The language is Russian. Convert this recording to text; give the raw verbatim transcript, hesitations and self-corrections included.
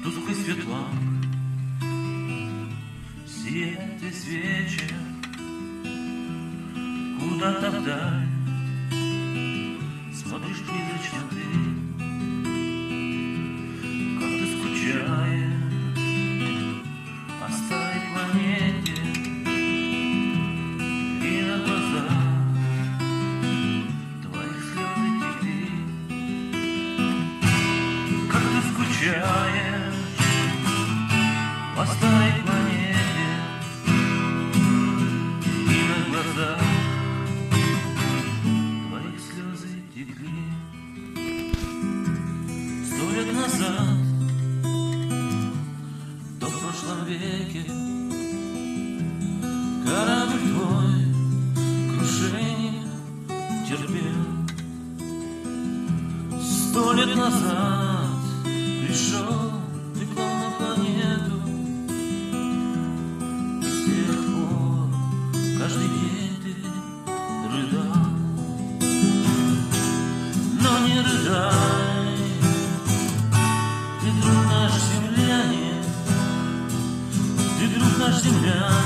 Тусклый свет ламп сияет весь вечер, куда-то вдаль смотришь призрачно ты, как ты скучаешь о старой планете, и на глазах твоих слезы текли, как ты скучаешь по старой планете, и на глазах твоих слезы текли. Сто лет назад, то в прошлом веке, корабль твой крушение терпел. Сто лет назад пришел ты к нам на планету, и с тех пор каждый день ты рыдал. Но не рыдай, ты друг наш землянин, ты друг наш землянин.